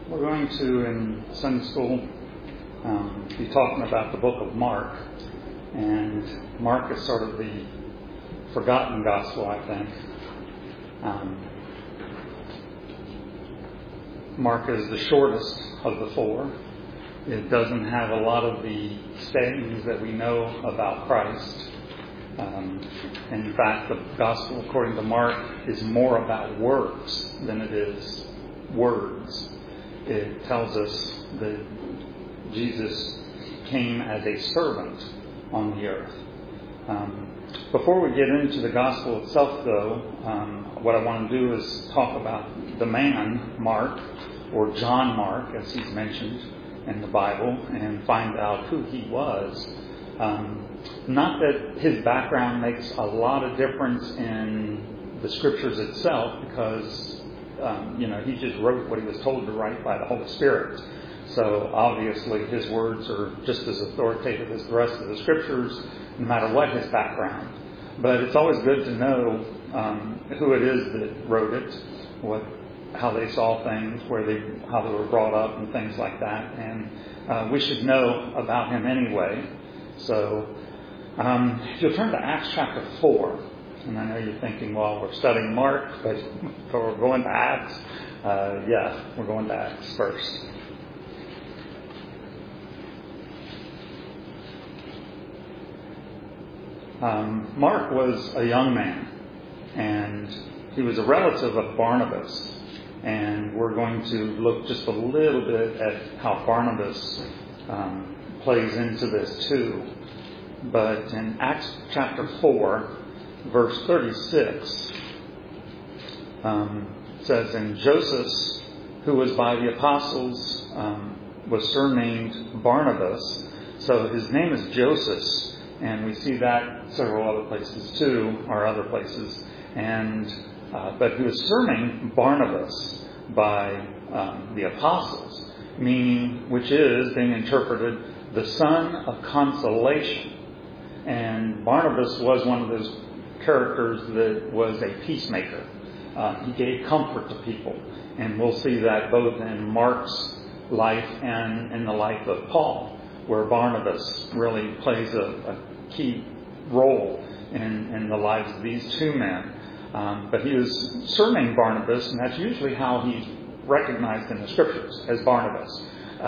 We're going to, in Sunday school, be talking about the book of Mark. And Mark is sort of the forgotten gospel, I think. Mark is the shortest of the four. It doesn't have a lot of the sayings that we know about Christ. In fact, the gospel, according to Mark, is more about works than it is words. It tells us that Jesus came as a servant on the earth. Before we get into the gospel itself, though, what I want to do is talk about the man, Mark, or John Mark, as he's mentioned in the Bible, and find out who he was. Not that his background makes a lot of difference in the scriptures itself, because he just wrote what he was told to write by the Holy Spirit. So obviously his words are just as authoritative as the rest of the scriptures, no matter what his background. But it's always good to know who it is that wrote it, how they saw things, how they were brought up, and things like that. And we should know about him anyway. So if you'll turn to Acts chapter 4. And I know you're thinking, well, we're studying Mark, but we're going to Acts. We're going to Acts first. Mark was a young man, and he was a relative of Barnabas. And we're going to look just a little bit at how Barnabas plays into this too. But in Acts chapter 4, verse 36, says, "And Joseph, who was by the apostles, was surnamed Barnabas." So his name is Joseph, and we see that several other places too, or other places. And but he was surnamed Barnabas by the apostles, meaning, which is being interpreted, the son of consolation. And Barnabas was one of those characters that was a peacemaker. He gave comfort to people. And we'll see that both in Mark's life and in the life of Paul, where Barnabas really plays a key role in the lives of these two men. But he was surnamed Barnabas, and that's usually how he's recognized in the scriptures, as Barnabas.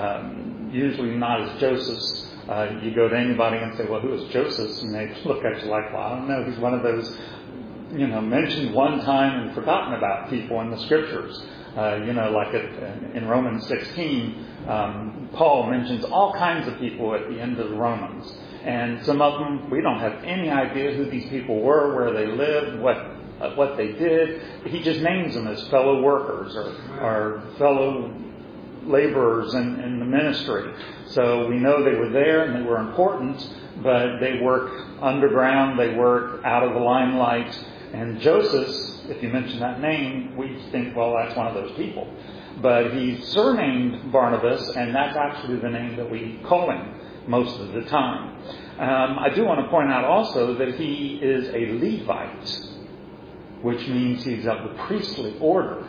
Usually not as Joseph. You go to anybody and say, well, who is Joseph? And they look at you like, well, I don't know. He's one of those, mentioned one time and forgotten about people in the scriptures. Like in Romans 16, Paul mentions all kinds of people at the end of Romans. And some of them, we don't have any idea who these people were, where they lived, what they did. He just names them as fellow workers or fellow laborers in the ministry. So we know they were there and they were important, but they work underground, they work out of the limelight. And Joseph, if you mention that name, we think, well, that's one of those people. But he's surnamed Barnabas, and that's actually the name that we call him most of the time. I do want to point out also that he is a Levite, which means he's of the priestly order.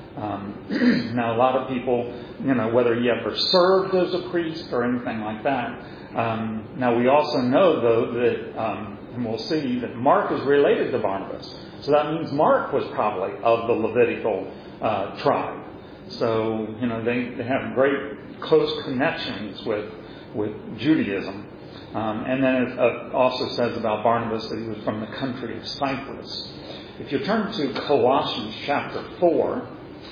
Now, a lot of people, whether he ever served as a priest or anything like that. Now, we also know, though, that, and we'll see, that Mark is related to Barnabas. So that means Mark was probably of the Levitical tribe. So, they have great close connections with Judaism. And then it also says about Barnabas that he was from the country of Cyprus. If you turn to Colossians chapter 4,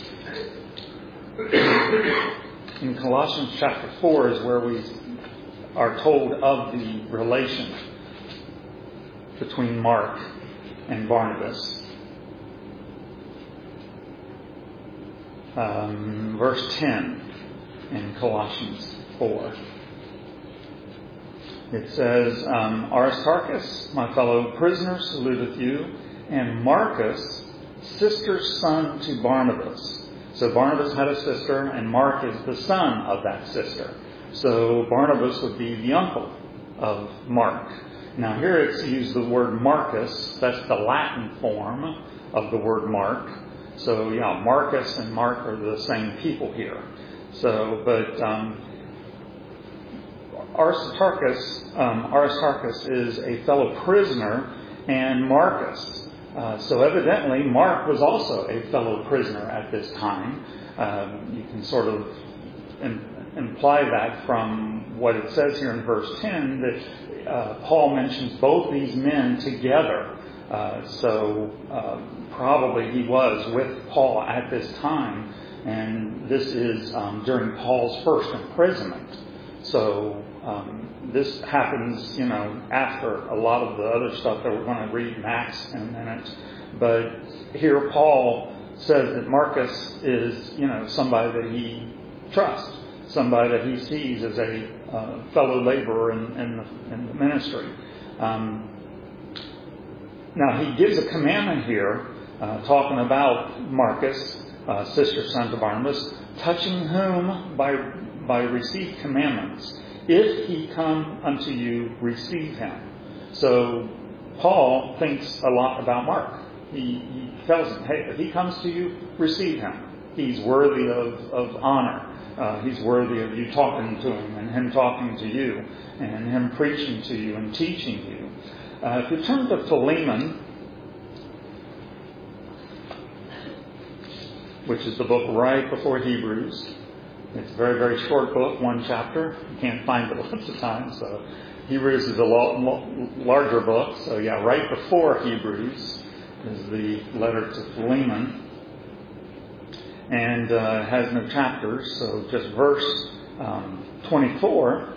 in Colossians chapter 4 is where we are told of the relation between Mark and Barnabas. Verse 10 in Colossians 4. It says, "Aristarchus, my fellow prisoner, saluteth you, and Marcus, sister's son to Barnabas." So Barnabas had a sister, and Mark is the son of that sister. So Barnabas would be the uncle of Mark. Now here it's used the word Marcus. That's the Latin form of the word Mark. So yeah, Marcus and Mark are the same people here. So, but Aristarchus is a fellow prisoner, and Marcus. So evidently, Mark was also a fellow prisoner at this time. You can sort of imply that from what it says here in verse 10, that Paul mentions both these men together. So probably he was with Paul at this time, and this is during Paul's first imprisonment. So this happens, after a lot of the other stuff that we're going to read in Acts in a minute. But here Paul says that Marcus is, somebody that he trusts, somebody that he sees as a fellow laborer in the ministry. Now he gives a commandment here, talking about Marcus, sister son to Barnabas, touching whom by received commandments. If he come unto you, receive him. So Paul thinks a lot about Mark. He tells him, hey, if he comes to you, receive him. He's worthy of honor. He's worthy of you talking to him and him talking to you and him preaching to you and teaching you. If you turn to Philemon, which is the book right before Hebrews. It's a very, very short book, one chapter. You can't find it lots of times. So Hebrews is a larger book. So right before Hebrews is the letter to Philemon. And has no chapters. So just verse 24.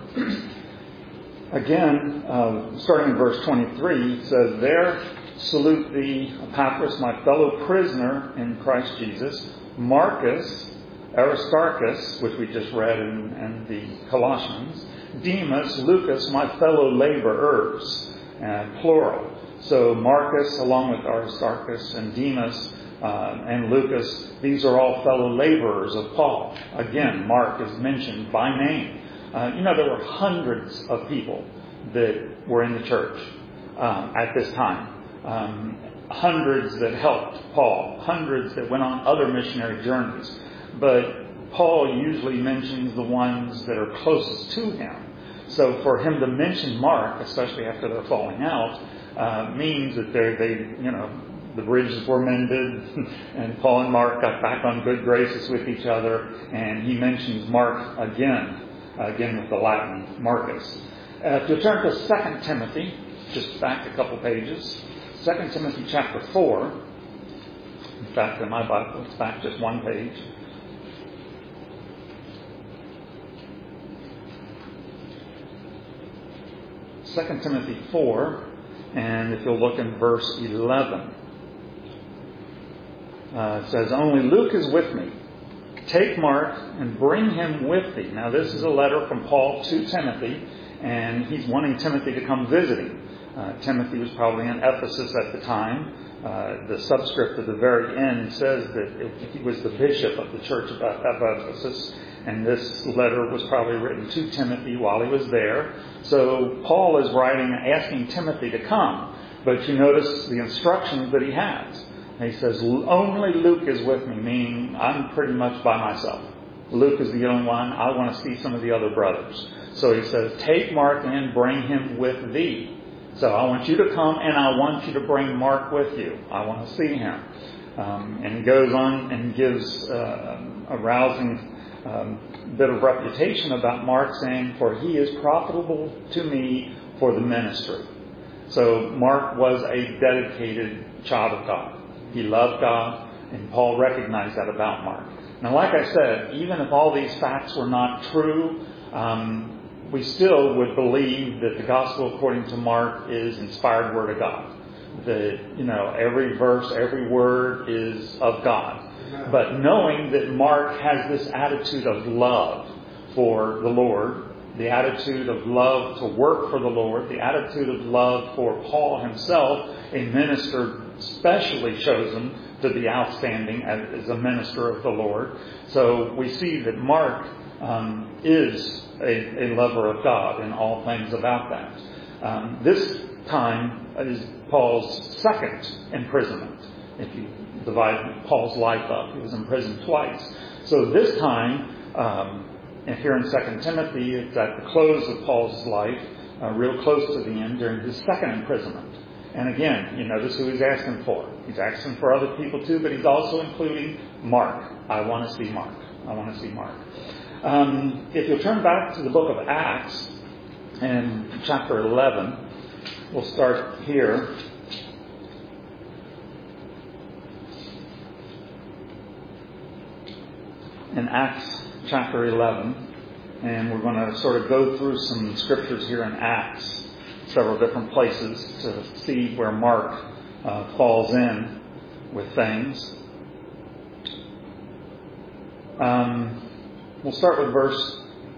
Again, starting in verse 23, it says, "There salute thee, Epaphras, my fellow prisoner in Christ Jesus, Marcus, Aristarchus," which we just read in the Colossians, "Demas, Lucas, my fellow laborers," plural. So Marcus, along with Aristarchus and Demas and Lucas, these are all fellow laborers of Paul. Again, Mark is mentioned by name. There were hundreds of people that were in the church at this time. Hundreds that helped Paul. Hundreds that went on other missionary journeys. But Paul usually mentions the ones that are closest to him. So for him to mention Mark, especially after they're falling out, means that the bridges were mended, and Paul and Mark got back on good graces with each other, and he mentions Mark again with the Latin Marcus. If you turn to 2 Timothy, just back a couple pages, 2 Timothy chapter 4, in fact in my Bible it's back just one page. 2 Timothy 4, and if you'll look in verse 11, it says, "Only Luke is with me. Take Mark and bring him with thee." Now this is a letter from Paul to Timothy, and he's wanting Timothy to come visit him. Timothy was probably in Ephesus at the time. The subscript at the very end says that he was the bishop of the church of Ephesus, and this letter was probably written to Timothy while he was there. So Paul is writing, asking Timothy to come, but you notice the instructions that he has. He says, "Only Luke is with me," meaning I'm pretty much by myself. Luke is the only one. I want to see some of the other brothers. So he says, "Take Mark and bring him with thee." So I want you to come, and I want you to bring Mark with you. I want to see him. And he goes on and gives a rousing bit of reputation about Mark, saying, "For he is profitable to me for the ministry." So Mark was a dedicated child of God. He loved God, and Paul recognized that about Mark. Now, like I said, even if all these facts were not true, we still would believe that the gospel according to Mark is inspired word of God. That, every verse, every word is of God. But knowing that Mark has this attitude of love for the Lord, the attitude of love to work for the Lord, the attitude of love for Paul himself, a minister specially chosen to be outstanding as a minister of the Lord. So we see that Mark is a lover of God in all things about that. This time is Paul's second imprisonment. If you divide Paul's life up, he was imprisoned twice. So this time And here in 2 Timothy, it's at the close of Paul's life, real close to the end, during his second imprisonment. And again, you notice who he's asking for. He's asking for other people too, but he's also including Mark. I want to see Mark. I want to see Mark. If you'll turn back to the book of Acts, in chapter 11, we'll start here. In Acts chapter 11, and we're going to sort of go through some scriptures here in Acts, several different places, to see where Mark falls in with things. We'll start with verse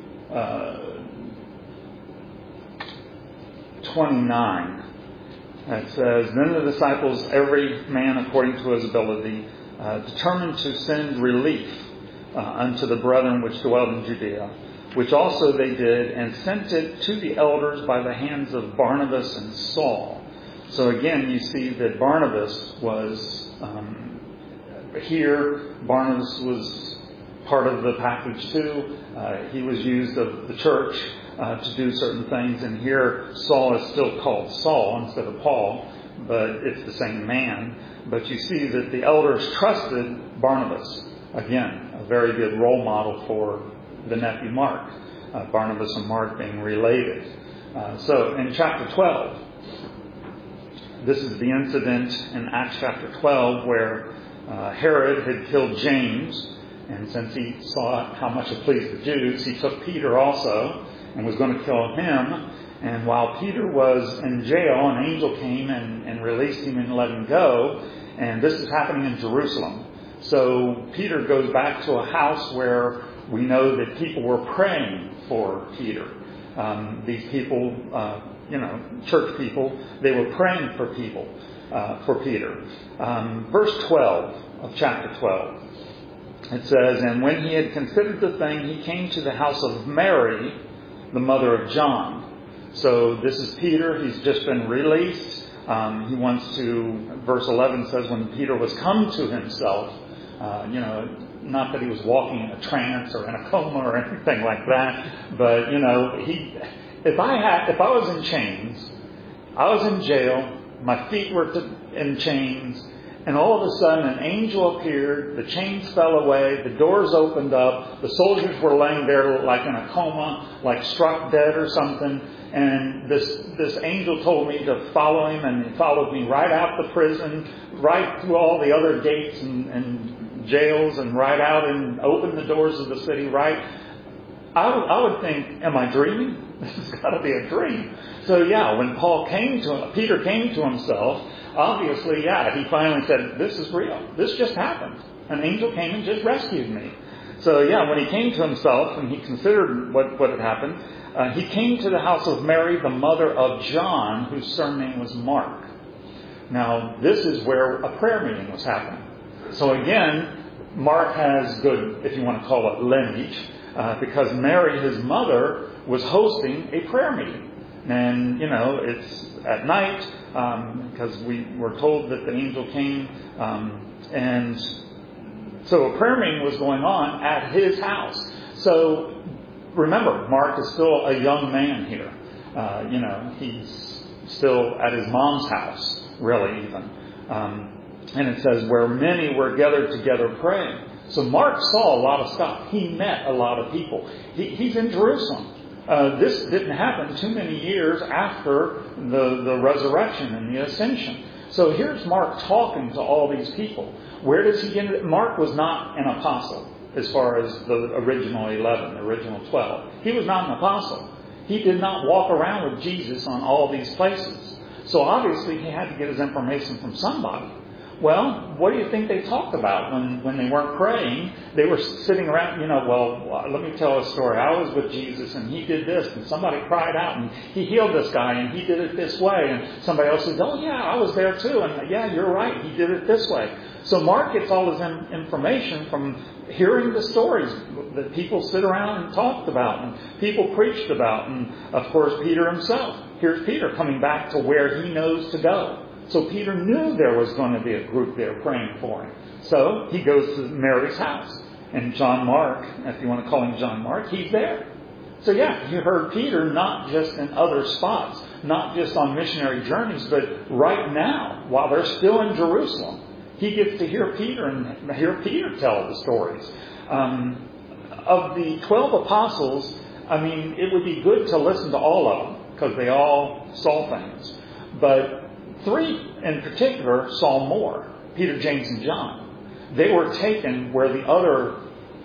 29. It says, "Then the disciples, every man according to his ability, determined to send relief unto the brethren which dwelled in Judea, which also they did, and sent it to the elders by the hands of Barnabas and Saul." So again, you see that Barnabas was here. Barnabas was part of the package too. He was used of the church to do certain things. And here Saul is still called Saul instead of Paul, but it's the same man. But you see that the elders trusted Barnabas. Again, a very good role model for the nephew Mark. Barnabas and Mark being related. So in chapter 12, this is the incident in Acts chapter 12 where Herod had killed James. And since he saw how much it pleased the Jews, he took Peter also and was going to kill him. And while Peter was in jail, an angel came and released him and let him go. And this is happening in Jerusalem. So Peter goes back to a house where we know that people were praying for Peter. These people, church people, they were praying for people, for Peter. Verse 12 of chapter 12. It says, "And when he had considered the thing, he came to the house of Mary, the mother of John." So this is Peter. He's just been released. He wants to, verse 11 says, when Peter was come to himself, not that he was walking in a trance or in a coma or anything like that, but, if I was in chains, I was in jail, my feet were in chains, and all of a sudden an angel appeared, the chains fell away, the doors opened up, the soldiers were laying there like in a coma, like struck dead or something, and this angel told me to follow him, and he followed me right out the prison, right through all the other gates and jails, and right out and opened the doors of the city, right? I would think, am I dreaming? This has got to be a dream. So when Peter came to himself, obviously, he finally said, this is real. This just happened. An angel came and just rescued me. So when he came to himself and he considered what had happened, he came to the house of Mary, the mother of John, whose surname was Mark. Now, this is where a prayer meeting was happening. So again, Mark has good, if you want to call it, lineage, because Mary, his mother, was hosting a prayer meeting. And, it's at night, because we were told that the angel came. And so a prayer meeting was going on at his house. So remember, Mark is still a young man here. He's still at his mom's house, really, even. And it says, where many were gathered together praying. So Mark saw a lot of stuff. He met a lot of people. He's in Jerusalem. This didn't happen too many years after the resurrection and the ascension. So here's Mark talking to all these people. Where does he get it? Mark was not an apostle as far as the original 11, the original 12. He was not an apostle. He did not walk around with Jesus on all these places. So obviously he had to get his information from somebody. Well, what do you think they talked about when they weren't praying? They were sitting around, let me tell a story. I was with Jesus and he did this, and somebody cried out and he healed this guy and he did it this way. And somebody else said, oh yeah, I was there too. And yeah, you're right, he did it this way. So Mark gets all his information from hearing the stories that people sit around and talked about and people preached about. And of course, Peter himself. Here's Peter coming back to where he knows to go. So Peter knew there was going to be a group there praying for him. So he goes to Mary's house. And John Mark, if you want to call him John Mark, he's there. So yeah, you heard Peter not just in other spots, not just on missionary journeys, but right now, while they're still in Jerusalem, he gets to hear Peter and hear Peter tell the stories. Of the 12 apostles, I mean, it would be good to listen to all of them because they all saw things. But 3 in particular saw more, Peter, James, and John. They were taken where the other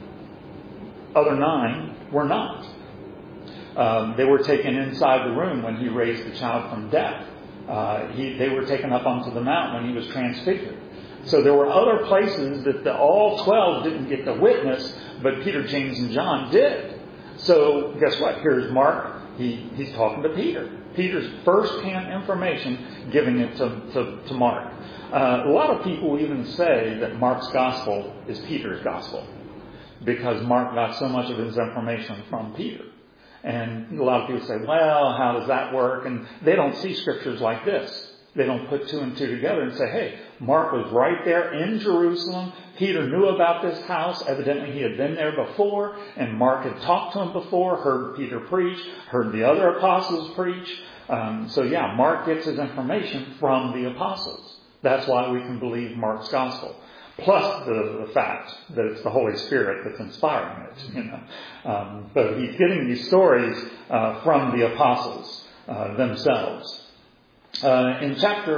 9 were not. They were taken inside the room when he raised the child from death. They were taken up onto the mount when he was transfigured. So there were other places that all 12 didn't get to witness, but Peter, James, and John did. So guess what? Here's Mark. He's talking to Peter. Peter's first-hand information, giving it to Mark. A lot of people even say that Mark's gospel is Peter's gospel because Mark got so much of his information from Peter. And a lot of people say, well, how does that work? And they don't see scriptures like this. They don't put 2 and 2 together and say, hey, Mark was right there in Jerusalem. Peter knew about this house. Evidently, he had been there before. And Mark had talked to him before, heard Peter preach, heard the other apostles preach. So yeah, Mark gets his information from the apostles. That's why we can believe Mark's gospel. Plus the fact that it's the Holy Spirit that's inspiring it. But he's getting these stories from the apostles themselves. In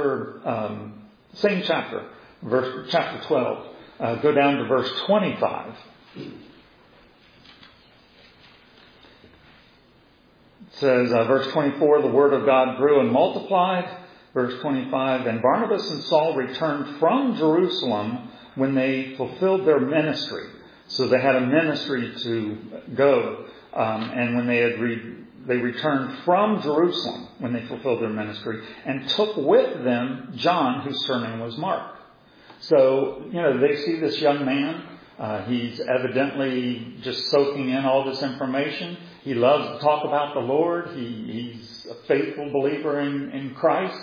same chapter, chapter 12, go down to verse 25. It says, verse 24, the word of God grew and multiplied. Verse 25, and Barnabas and Saul returned from Jerusalem when they fulfilled their ministry. So they had a ministry to go, and when they returned from Jerusalem when they fulfilled their ministry and took with them John, whose surname was Mark. So, they see this young man. He's evidently just soaking in all this information. He loves to talk about the Lord. He's a faithful believer in Christ.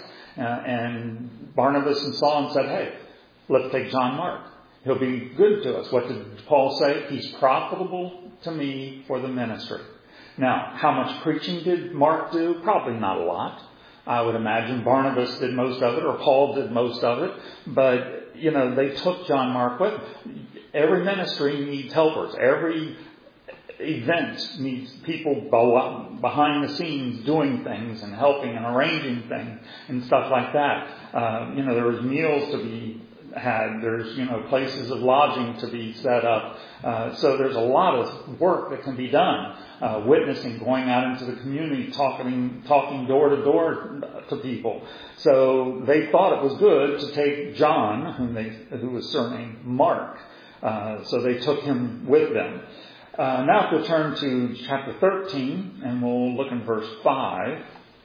And Barnabas and Saul said, hey, let's take John Mark. He'll be good to us. What did Paul say? He's profitable to me for the ministry. Now, how much preaching did Mark do? Probably not a lot. I would imagine Barnabas did most of it, or Paul did most of it. But, they took John Mark with them. Every ministry needs helpers. Every event needs people behind the scenes doing things and helping and arranging things and stuff like that. There was meals to be had. There's, places of lodging to be set up. So there's a lot of work that can be done. Witnessing, going out into the community, talking door to door to people. So they thought it was good to take John, who was surnamed Mark. So they took him with them. Now if we'll turn to chapter 13, and we'll look in verse 5.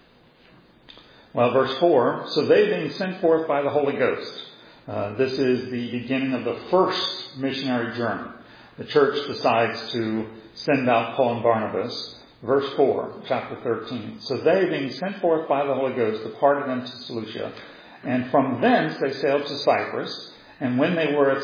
Well, verse 4. So they being sent forth by the Holy Ghost. This is the beginning of the first missionary journey. The church decides to send out Paul and Barnabas. Verse 4, chapter 13. So they, being sent forth by the Holy Ghost, departed unto Seleucia. And from thence they sailed to Cyprus. And when they were at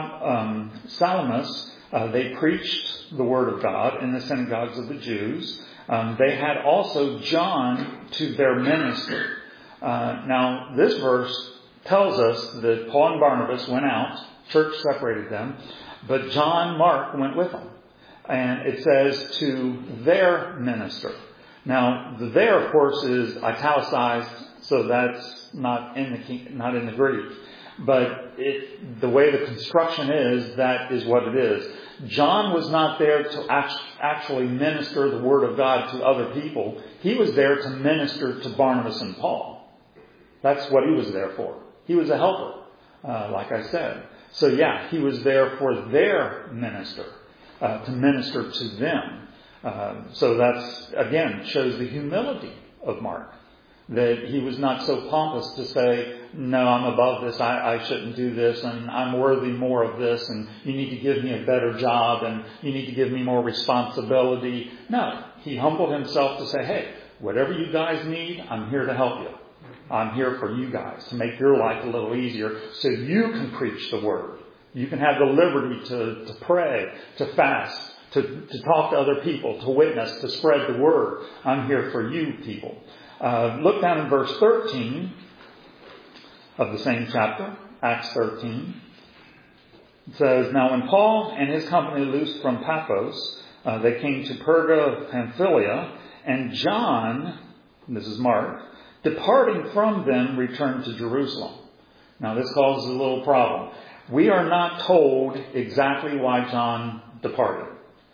Salamis, they preached the word of God in the synagogues of the Jews. They had also John to their ministry. Now, this verse tells us that Paul and Barnabas went out, church separated them, but John Mark went with them. And it says to their minister. Now, the there, of course, is italicized, so that's not in the Greek. But the way the construction is, that is what it is. John was not there to actually minister the word of God to other people. He was there to minister to Barnabas and Paul. That's what he was there for. He was a helper, like I said. So yeah, he was there for their minister, to minister to them. So that's, again, shows the humility of Mark. That he was not so pompous to say, no, I'm above this, I shouldn't do this, and I'm worthy more of this, and you need to give me a better job, and you need to give me more responsibility. No, he humbled himself to say, hey, whatever you guys need, I'm here to help you. I'm here for you guys, to make your life a little easier so you can preach the word. You can have the liberty to pray, to fast, to talk to other people, to witness, to spread the word. I'm here for you people. Look down in verse 13 of the same chapter, Acts 13. It says, "Now when Paul and his company loosed from Paphos, they came to Perga of Pamphylia, and John," this is Mark, "departing from them, returned to Jerusalem." Now this causes a little problem. We are not told exactly why John departed.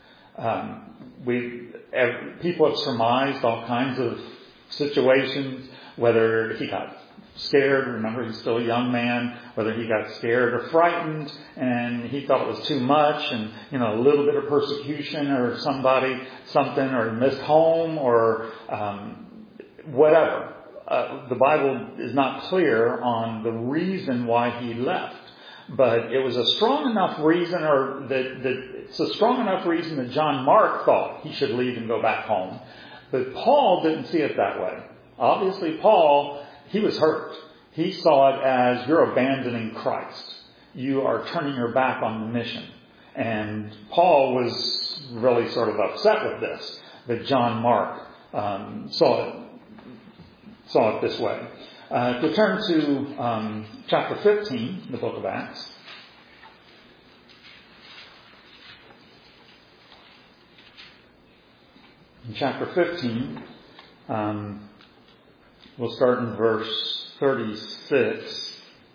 People have surmised all kinds of situations, whether he got scared, remember he's still a young man, whether he got scared or frightened and he thought it was too much and, a little bit of persecution or something, or missed home or whatever. The Bible is not clear on the reason why he left. But it was a strong enough reason, it's a strong enough reason that John Mark thought he should leave and go back home. But Paul didn't see it that way. Obviously, Paul, he was hurt. He saw it as, you're abandoning Christ. You are turning your back on the mission. And Paul was really sort of upset with this, that John Mark saw it this way. To turn to chapter 15, the book of Acts. In chapter 15, we'll start in verse 36.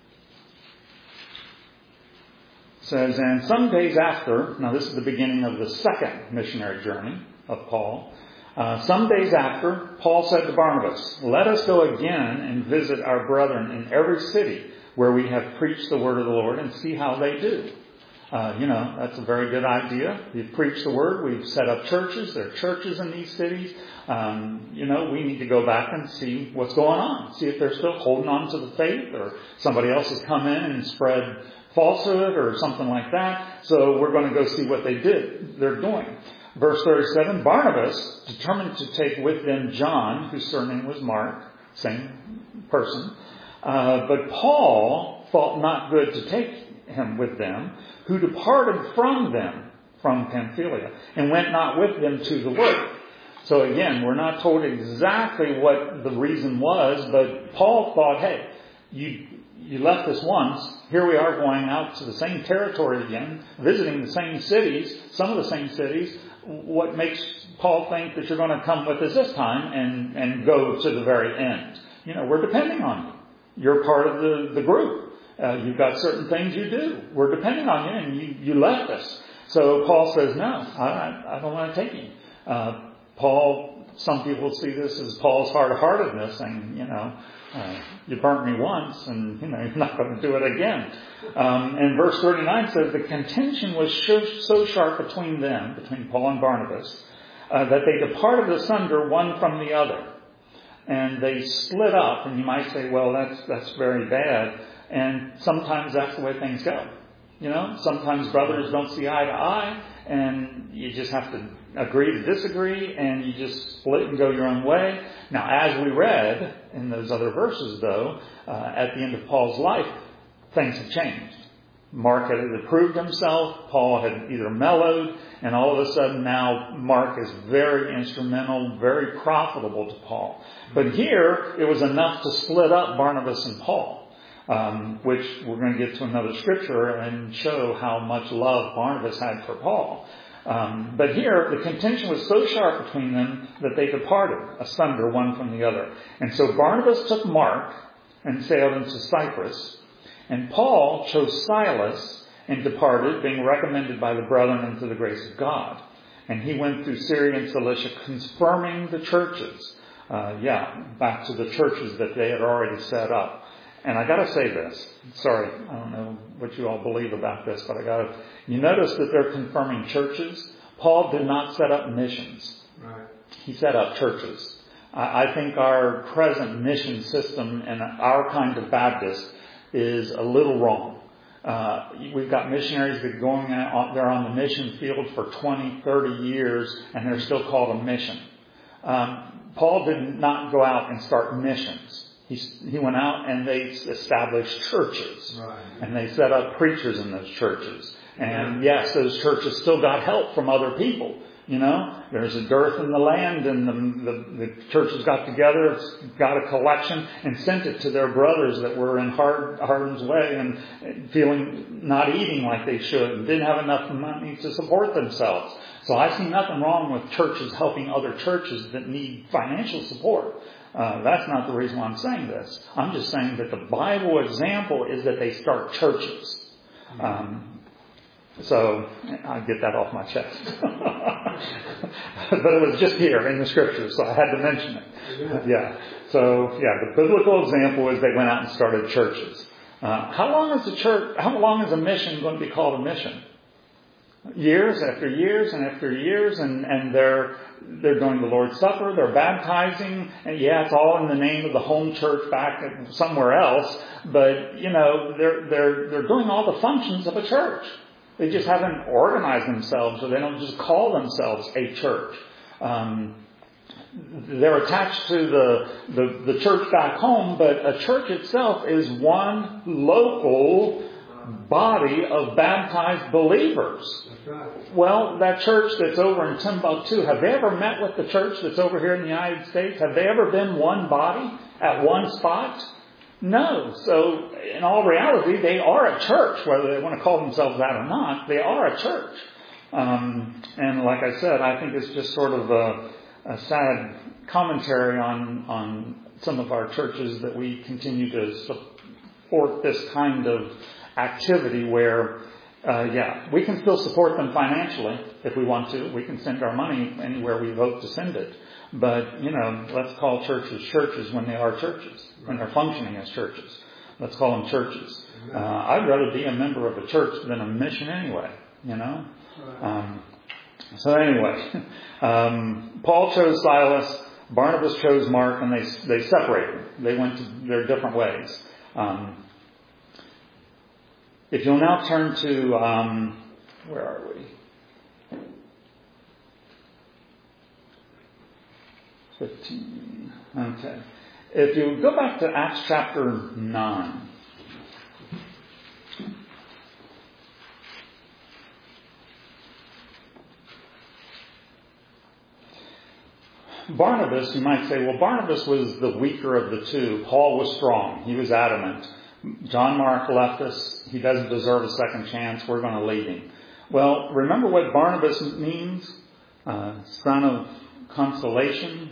It says, "And some days after," now this is the beginning of the second missionary journey of Paul. "Some days after, Paul said to Barnabas, 'Let us go again and visit our brethren in every city where we have preached the word of the Lord and see how they do.'" That's a very good idea. We've preached the word. We've set up churches. There are churches in these cities. We need to go back and see what's going on. See if they're still holding on to the faith, or somebody else has come in and spread falsehood or something like that. So we're going to go see what they're doing. Verse 37, "Barnabas determined to take with them John, whose surname was Mark," same person, "but Paul thought not good to take him with them, who departed from them from Pamphylia, and went not with them to the work." So again, we're not told exactly what the reason was, but Paul thought, hey, you left us once. Here we are going out to the same territory again, visiting the same cities, some of the same cities. What makes Paul think that you're going to come with us this time and go to the very end? We're depending on you. You're part of the group. You've got certain things you do. We're depending on you, and you left us. So Paul says, no, I don't want to take you. Some people see this as Paul's hard-heartedness, saying, you burnt me once, and you're not going to do it again. And verse 39 says, "The contention was so sharp between Paul and Barnabas, that they departed asunder one from the other." And they split up, and you might say, well, that's very bad. And sometimes that's the way things go. Sometimes brothers don't see eye to eye, and you just have to agree to disagree, and you just split and go your own way. Now, as we read in those other verses, though, at the end of Paul's life, things have changed. Mark had either proved himself, Paul had either mellowed, and all of a sudden now Mark is very instrumental, very profitable to Paul. But here, it was enough to split up Barnabas and Paul, which we're going to get to another scripture and show how much love Barnabas had for Paul. But here, the contention was so sharp between them that they departed asunder one from the other. And so Barnabas took Mark and sailed into Cyprus, and Paul chose Silas and departed, being recommended by the brethren into the grace of God. And he went through Syria and Cilicia, confirming the churches. Back to the churches that they had already set up. And I got to say this. Sorry, I don't know what you all believe about this, but you notice that they're confirming churches. Paul did not set up missions. Right. He set up churches. I think our present mission system and our kind of Baptist is a little wrong. We've got missionaries that are going out there on the mission field for 20, 30 years, and they're still called a mission. Paul did not go out and start missions. He went out and they established churches. Right. And they set up preachers in those churches. And yes, those churches still got help from other people. There's a dearth in the land, and the churches got together, got a collection, and sent it to their brothers that were in harm's way and feeling not eating like they should, and didn't have enough money to support themselves. So I see nothing wrong with churches helping other churches that need financial support. That's not the reason why I'm saying this. I'm just saying that the Bible example is that they start churches. So I get that off my chest. But it was just here in the scriptures, so I had to mention it. Yeah. So the biblical example is they went out and started churches. How long is a mission going to be called a mission? Years after years and after years, and they're doing the Lord's Supper, they're baptizing, and it's all in the name of the home church back somewhere else, but they're doing all the functions of a church. They just haven't organized themselves, or they don't just call themselves a church. They're attached to the church back home, but a church itself is one local body of baptized believers. That's right. Well, that church that's over in Timbuktu, have they ever met with the church that's over here in the United States? Have they ever been one body at one spot? No. So, in all reality, they are a church, whether they want to call themselves that or not. They are a church. And like I said, I think it's just sort of a sad commentary on some of our churches that we continue to support this kind of activity where, we can still support them financially if we want to. We can send our money anywhere we vote to send it. But, let's call churches churches when they are churches, when they're functioning as churches. Let's call them churches. I'd rather be a member of a church than a mission anyway, So anyway, Paul chose Silas, Barnabas chose Mark, and they separated. They went their different ways. If you'll now turn to, where are we? 15. Okay. If you go back to Acts chapter 9. Barnabas, you might say, well, Barnabas was the weaker of the two. Paul was strong. He was adamant. John Mark left us. He doesn't deserve a second chance. We're going to leave him. Well, remember what Barnabas means? Son of consolation.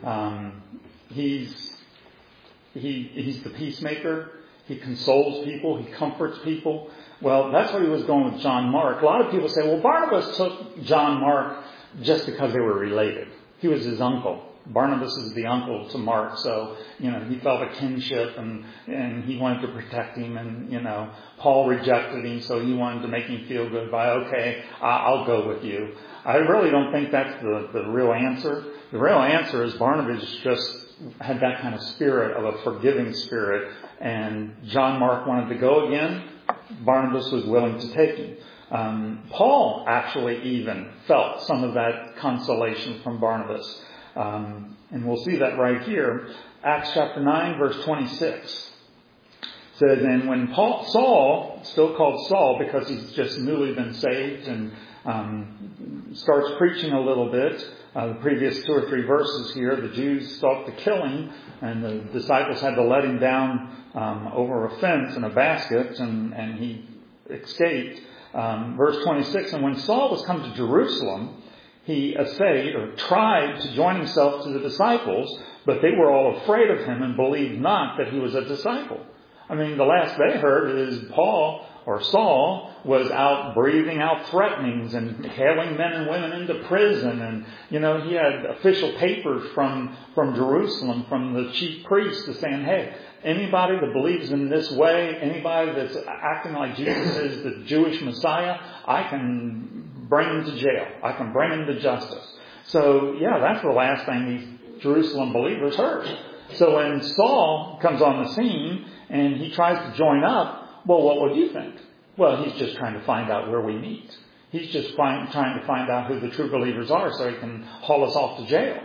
He's the peacemaker. He consoles people. He comforts people. Well, that's what he was going with John Mark. A lot of people say, well, Barnabas took John Mark just because they were related. He was his uncle. Barnabas is the uncle to Mark, so, he felt a kinship and he wanted to protect him, and, Paul rejected him, so he wanted to make him feel good by, okay, I'll go with you. I really don't think that's the real answer. The real answer is Barnabas just had that kind of spirit, of a forgiving spirit, and John Mark wanted to go again. Barnabas was willing to take him. Paul actually even felt some of that consolation from Barnabas. And we'll see that right here. Acts chapter 9, verse 26 says, and when Saul, still called Saul because he's just newly been saved, and starts preaching a little bit, the previous 2 or 3 verses here, the Jews sought to kill him, and the disciples had to let him down over a fence in a basket, and he escaped. Verse 26, and when Saul was come to Jerusalem, he essayed or tried to join himself to the disciples, but they were all afraid of him and believed not that he was a disciple. I mean, the last they heard is Paul or Saul was out breathing out threatenings and hailing men and women into prison. And, he had official papers from Jerusalem, from the chief priests, saying, hey, anybody that believes in this way, anybody that's acting like Jesus is the Jewish Messiah, I can bring him to jail. I can bring him to justice. So, that's the last thing these Jerusalem believers heard. So when Saul comes on the scene and he tries to join up, well, what would you think? Well, he's just trying to find out where we meet. He's just trying to find out who the true believers are so he can haul us off to jail.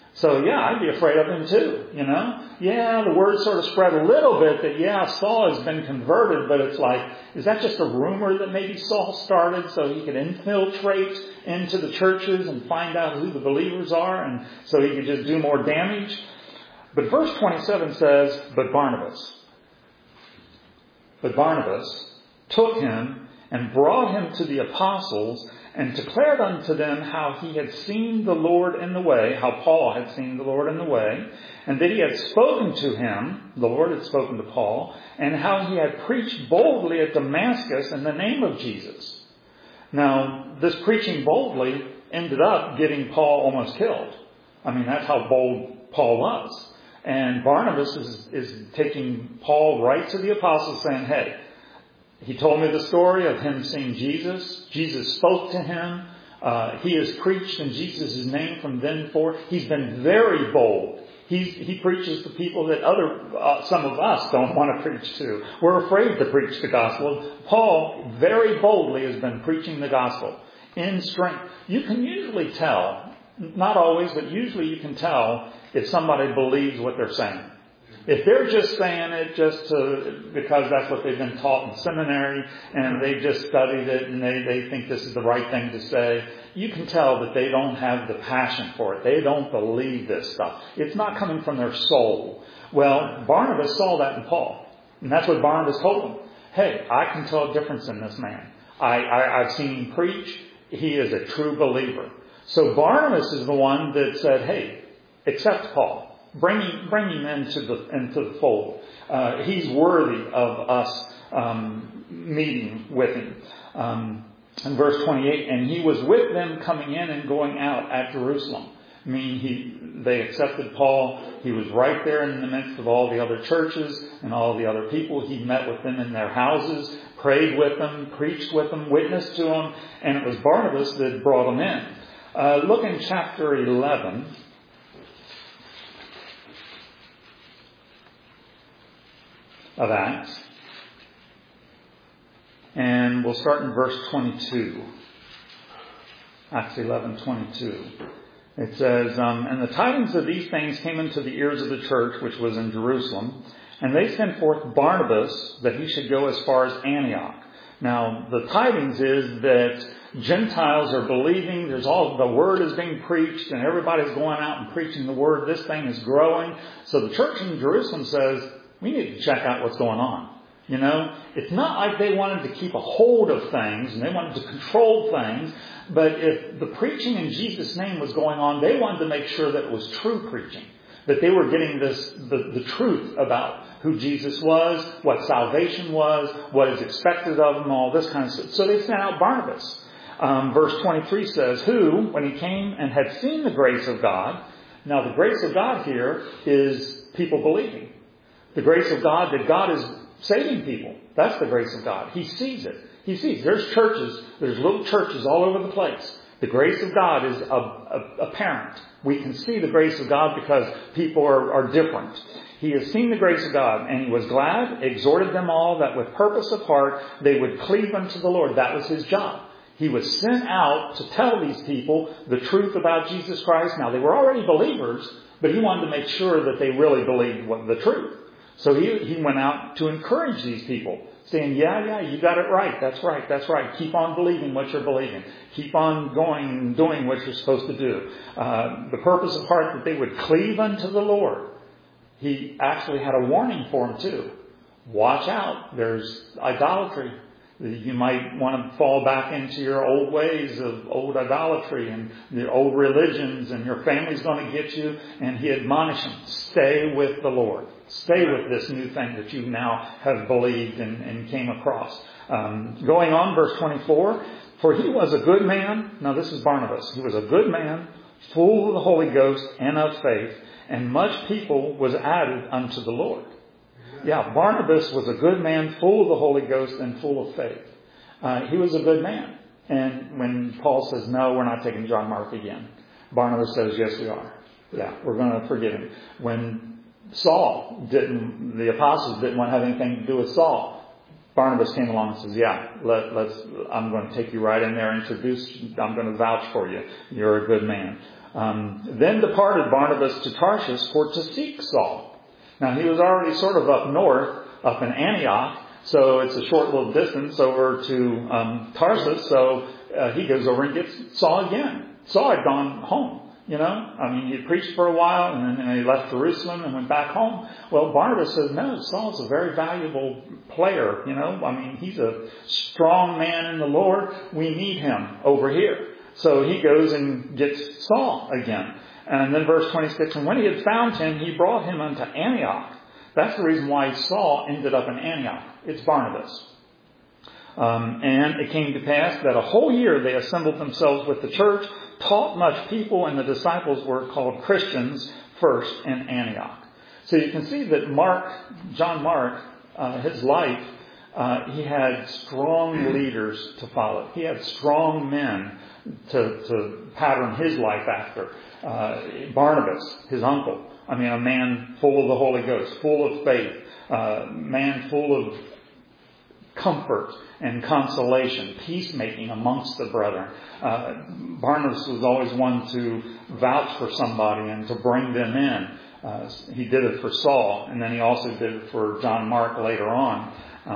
So yeah, I'd be afraid of him too, you know. Yeah, the word sort of spread a little bit that yeah, Saul has been converted, but it's like, is that just a rumor that maybe Saul started so he could infiltrate into the churches and find out who the believers are and so he could just do more damage? But verse 27 says, But Barnabas took him and brought him to the apostles and declared unto them how he had seen the Lord in the way, how Paul had seen the Lord in the way, and that he had spoken to him, the Lord had spoken to Paul, and how he had preached boldly at Damascus in the name of Jesus. Now, this preaching boldly ended up getting Paul almost killed. I mean, that's how bold Paul was. And Barnabas is taking Paul right to the apostles saying, hey, he told me the story of him seeing Jesus. Jesus spoke to him. He has preached in Jesus' name from then forth. He's been very bold. He preaches to people that some of us don't want to preach to. We're afraid to preach the gospel. Paul very boldly has been preaching the gospel in strength. You can usually tell, not always, but usually you can tell if somebody believes what they're saying. If they're just saying it because that's what they've been taught in seminary and they've just studied it and they think this is the right thing to say, you can tell that they don't have the passion for it. They don't believe this stuff. It's not coming from their soul. Well, Barnabas saw that in Paul. And that's what Barnabas told him. Hey, I can tell a difference in this man. I've seen him preach. He is a true believer. So Barnabas is the one that said, hey, accept Paul. Bring him into the fold. He's worthy of us meeting with him. In verse 28, and he was with them coming in and going out at Jerusalem. I mean, they accepted Paul. He was right there in the midst of all the other churches and all the other people. He met with them in their houses, prayed with them, preached with them, witnessed to them, and it was Barnabas that brought them in. Look in chapter 11. Of Acts. And we'll start in verse 22. Acts 11:22. It says, and the tidings of these things came into the ears of the church which was in Jerusalem, and they sent forth Barnabas that he should go as far as Antioch. Now, the tidings is that Gentiles are believing, the word is being preached, and everybody's going out and preaching the word. This thing is growing. So the church in Jerusalem says, we need to check out what's going on. You know, it's not like they wanted to keep a hold of things and they wanted to control things, but if the preaching in Jesus' name was going on, they wanted to make sure that it was true preaching, that they were getting the truth about who Jesus was, what salvation was, what is expected of them, all this kind of stuff. So they sent out Barnabas. Verse 23 says, who, when he came and had seen the grace of God, now the grace of God here is people believing. The grace of God, that God is saving people. That's the grace of God. He sees it. He sees. There's churches, there's little churches all over the place. The grace of God is apparent. We can see the grace of God because people are different. He has seen the grace of God, and he was glad, exhorted them all that with purpose of heart they would cleave unto the Lord. That was his job. He was sent out to tell these people the truth about Jesus Christ. Now, they were already believers, but he wanted to make sure that they really believed the truth. So he went out to encourage these people, saying, yeah, you got it right. That's right. Keep on believing what you're believing. Keep on going and doing what you're supposed to do. The purpose of heart that they would cleave unto the Lord. He actually had a warning for them too. Watch out. There's idolatry. You might want to fall back into your old ways of old idolatry and the old religions, and your family's going to get you. And he admonished them, stay with the Lord. Stay with this new thing that you now have believed and came across. Going on, verse 24, for he was a good man. Now this is Barnabas. He was a good man, full of the Holy Ghost and of faith, and much people was added unto the Lord. Yeah, Barnabas was a good man, full of the Holy Ghost and full of faith. He was a good man. And when Paul says, no, we're not taking John Mark again, Barnabas says, yes, we are. Yeah, we're going to forgive him. When the apostles didn't want to have anything to do with Saul, Barnabas came along and says, yeah, I'm going to take you right in there, I'm going to vouch for you. You're a good man. Then departed Barnabas to Tarshish to seek Saul. Now he was already sort of up north, up in Antioch, so it's a short little distance over to Tarsus, so he goes over and gets Saul again. Saul had gone home. He had preached for a while and then he left Jerusalem and went back home. Well, Barnabas says, no, Saul's a very valuable player. He's a strong man in the Lord. We need him over here. So he goes and gets Saul again. And then verse 26, and when he had found him, he brought him unto Antioch. That's the reason why Saul ended up in Antioch. It's Barnabas. And it came to pass that a whole year they assembled themselves with the church, taught much people, and the disciples were called Christians first in Antioch. So you can see that John Mark, his life, he had strong leaders to follow. He had strong men to pattern his life after. Barnabas, his uncle, a man full of the Holy Ghost, full of faith, man full of comfort and consolation, peacemaking amongst the brethren. Barnabas was always one to vouch for somebody and to bring them in. He did it for Saul, and then he also did it for John Mark later on.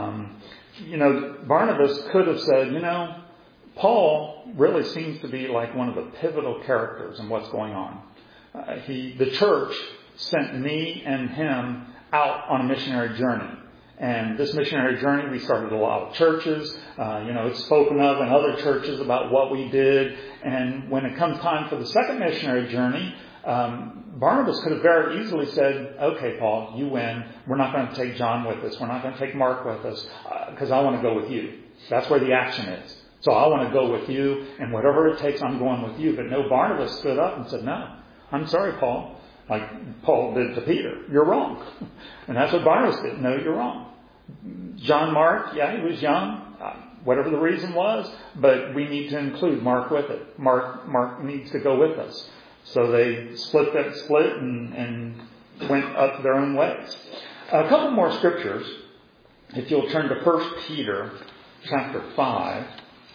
Barnabas could have said, Paul really seems to be like one of the pivotal characters in what's going on. The church sent me and him out on a missionary journey. And this missionary journey, we started a lot of churches. It's spoken of in other churches about what we did. And when it comes time for the second missionary journey, Barnabas could have very easily said, okay, Paul, you win. We're not going to take John with us. We're not going to take Mark with us because I want to go with you. That's where the action is. So I want to go with you, and whatever it takes, I'm going with you. But no, Barnabas stood up and said, no, I'm sorry, Paul. Like Paul did to Peter. You're wrong. And that's what Barnabas did. No, you're wrong. John Mark, he was young, whatever the reason was, but we need to include Mark with it. Mark needs to go with us. So they split and went up their own ways. A couple more scriptures. If you'll turn to 1 Peter chapter 5.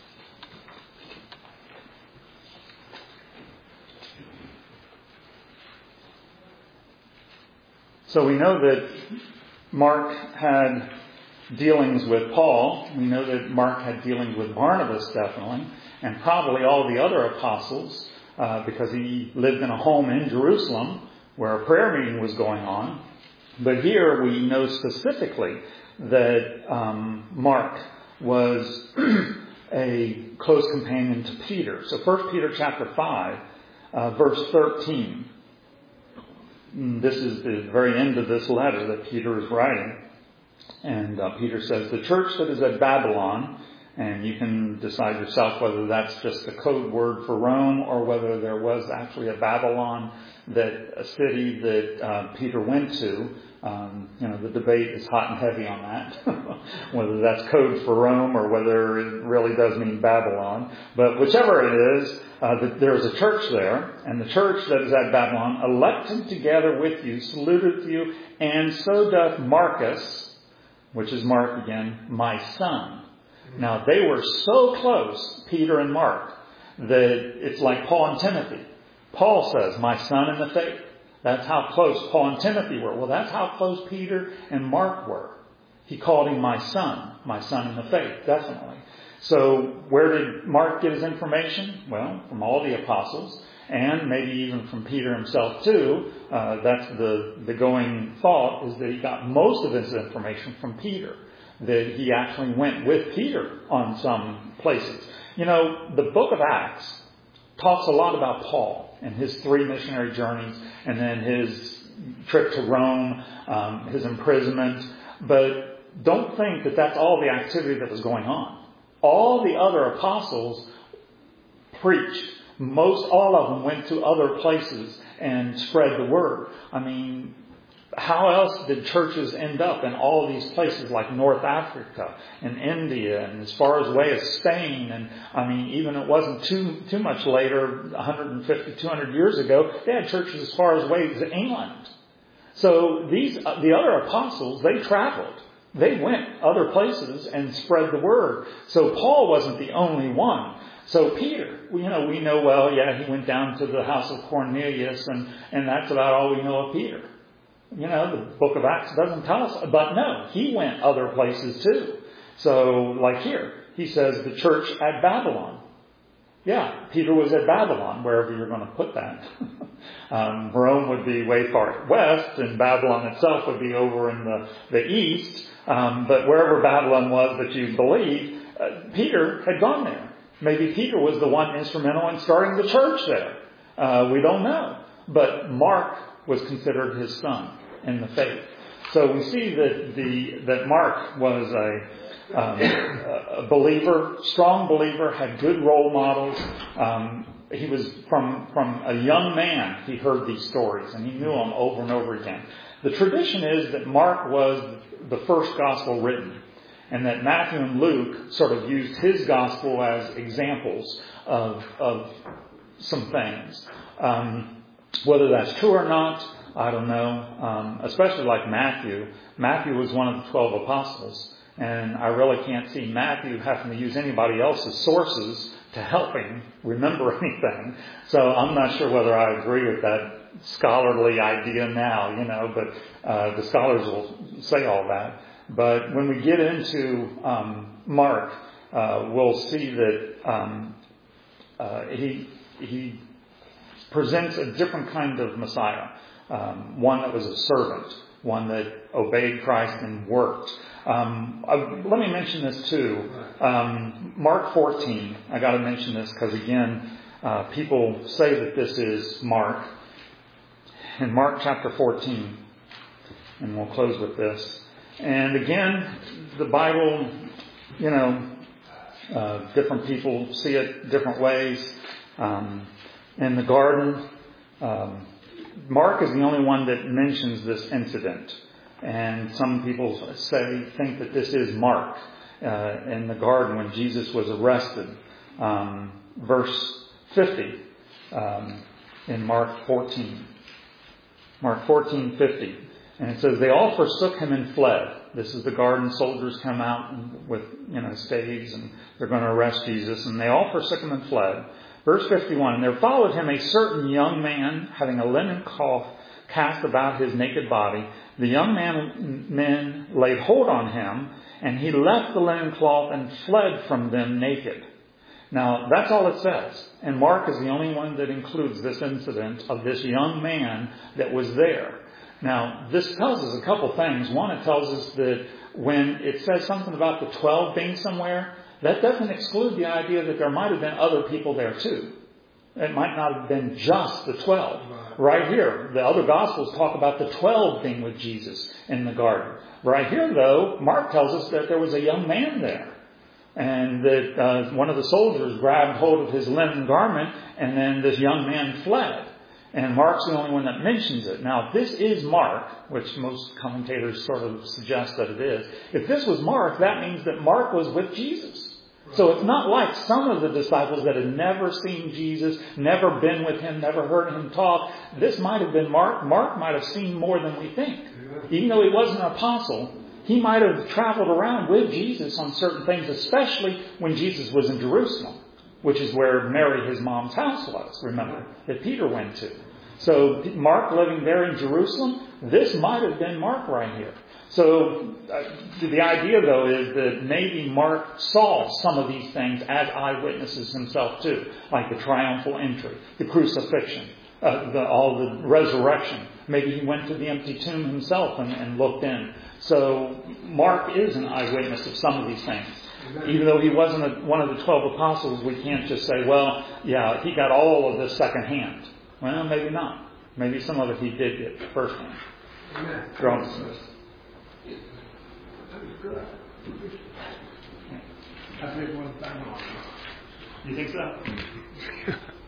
So we know that Mark had dealings with Paul. We know that Mark had dealings with Barnabas, definitely, and probably all the other apostles, because he lived in a home in Jerusalem where a prayer meeting was going on. But here we know specifically that Mark was a close companion to Peter. So 1 Peter chapter 5, verse 13. This is the very end of this letter that Peter is writing. And Peter says, the church that is at Babylon, and you can decide yourself whether that's just the code word for Rome or whether there was actually a Babylon, a city that Peter went to. The debate is hot and heavy on that, whether that's code for Rome or whether it really does mean Babylon. But whichever it is, there is a church there, and the church that is at Babylon, elected together with you, saluteth you, and so doth Marcus, which is Mark again, my son. Now they were so close, Peter and Mark, that it's like Paul and Timothy. Paul says, my son in the faith. That's how close Paul and Timothy were. Well, that's how close Peter and Mark were. He called him my son in the faith, definitely. So where did Mark get his information? Well, from all the apostles, and maybe even from Peter himself too. That's the going thought, is that he got most of his information from Peter. That he actually went with Peter on some places. The book of Acts talks a lot about Paul and his 3 missionary journeys, and then his trip to Rome, his imprisonment. But don't think that that's all the activity that was going on. All the other apostles preached. All of them went to other places and spread the word. How else did churches end up in all these places like North Africa and India and as far as away as Spain? And even it wasn't too much later, 150, 200 years ago, they had churches as far as away as England. So the other apostles, they traveled. They went other places and spread the word. So Paul wasn't the only one. So Peter, we know well, he went down to the house of Cornelius, and that's about all we know of Peter. The book of Acts doesn't tell us, but no, he went other places too. So like here, he says the church at Babylon. Yeah, Peter was at Babylon, wherever you're going to put that. Rome would be way far west, and Babylon itself would be over in the east. But wherever Babylon was that you believe, Peter had gone there. Maybe Peter was the one instrumental in starting the church there. We don't know. But Mark was considered his son in the faith. So we see that Mark was a believer, strong believer, had good role models. He was from a young man. He heard these stories and he knew them over and over again. The tradition is that Mark was the first gospel written, and that Matthew and Luke sort of used his gospel as examples of some things. Whether that's true or not, I don't know. Especially like Matthew. Matthew was one of the 12 apostles. And I really can't see Matthew having to use anybody else's sources to help him remember anything. So I'm not sure whether I agree with that scholarly idea now, but the scholars will say all that. But when we get into Mark, we'll see that he presents a different kind of Messiah. One that was a servant, one that obeyed Christ and worked. Let me mention this too. Mark 14. I got to mention this because again, people say that this is Mark. In Mark chapter 14, and we'll close with this. And again, the Bible, different people see it different ways. In the garden, Mark is the only one that mentions this incident. And some people think that this is Mark in the garden when Jesus was arrested. Verse 50 in Mark 14. Mark 14:50. And it says, they all forsook him and fled. This is the garden. Soldiers come out with, staves and they're going to arrest Jesus. And they all forsook him and fled. Verse 51, and there followed him a certain young man having a linen cloth cast about his naked body. The young men laid hold on him, and he left the linen cloth and fled from them naked. Now, that's all it says. And Mark is the only one that includes this incident of this young man that was there. Now, this tells us a couple things. One, it tells us that when it says something about the 12 being somewhere, that doesn't exclude the idea that there might have been other people there too. It might not have been just the 12. Right here, the other Gospels talk about the 12 being with Jesus in the garden. Right here, though, Mark tells us that there was a young man there. And that one of the soldiers grabbed hold of his linen garment, and then this young man fled. And Mark's the only one that mentions it. Now, if this is Mark, which most commentators sort of suggest that it is, if this was Mark, that means that Mark was with Jesus. So it's not like some of the disciples that had never seen Jesus, never been with him, never heard him talk. This might have been Mark. Mark might have seen more than we think. Even though he wasn't an apostle, he might have traveled around with Jesus on certain things, especially when Jesus was in Jerusalem, which is where Mary, his mom's house was, remember, that Peter went to. So Mark living there in Jerusalem, this might have been Mark right here. So the idea, though, is that maybe Mark saw some of these things as eyewitnesses himself, too, like the triumphal entry, the crucifixion, all the resurrection. Maybe he went to the empty tomb himself and looked in. So Mark is an eyewitness of some of these things. Even though he wasn't one of the 12 apostles, we can't just say, well, yeah, he got all of this secondhand. Well, maybe not. Maybe some of it he did get firsthand. Amen. That was good. I think one time. You think so?